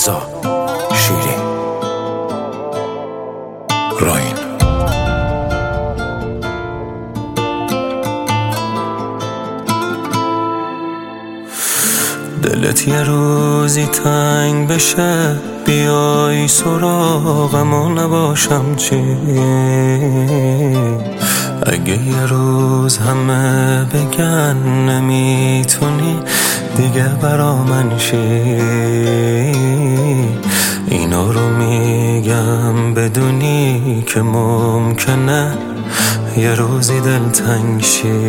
رضا شیری راین. دلت یه روزی تنگ بشه، بیای سراغم و نباشم چی؟ اگه یه روز همه بگن نمیتونی دیگه برا من شی، اینا رو میگم بدونی که ممکنه یه روزی دلتنگ شی.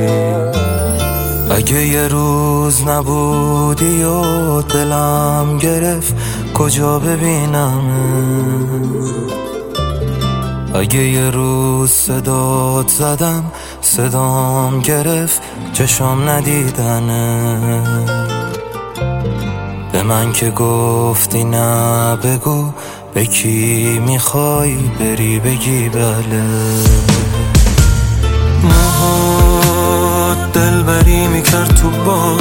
اگه یه روز نبودی و دلم گرفت کجا ببینم؟ اگه یه روز صدات زدم صدام گرفت چشام ندیدنه، به من که گفتی نه بگو به کی میخوای بری بگی بله. موهات دلبری میکرد تو با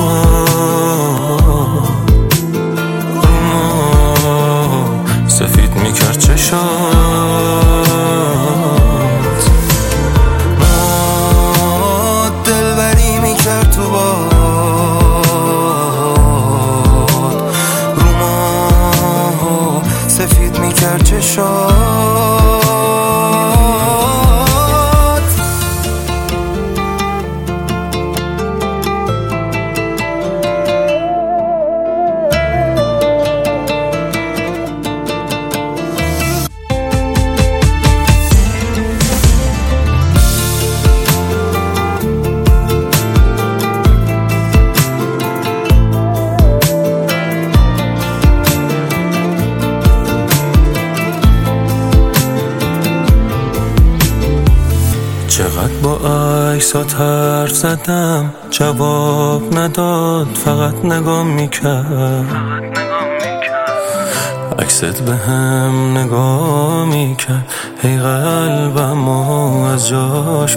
سفید میکرد چشات، موهات دلبری میکرد تو با روما سفید میکرد چشات. چقدر با عکسات حرف زدم جواب نداد، فقط نگاه میکرد. عکست به هم نگاه میکرد، هی قلبمو از جاش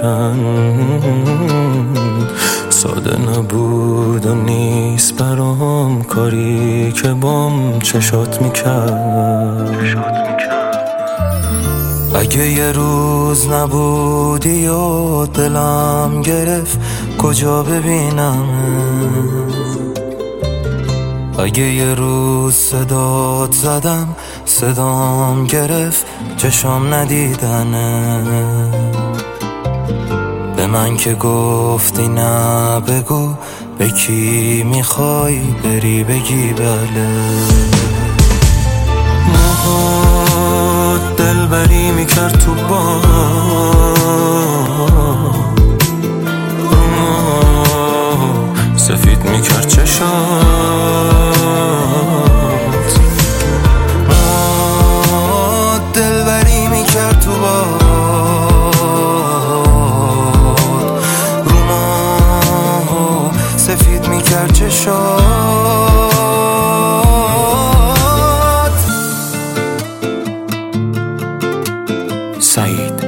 میکند. ساده نبود و نیست برام کاری که بام چشات میکرد. اگه یه روز نبودی و دلم گرفت کجا ببینم؟ اگه یه روز صدات زدم صدام گرفت چشام ندیدنه، به من که گفتی نه بگو به کی میخوای بری بگی بله. دلبری میکرد تو با سفید میکرد چشات، دلبری میکرد تو با روما سفید میکرد چشات. سعید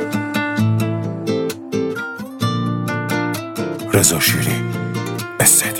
رضا شیری استدیو.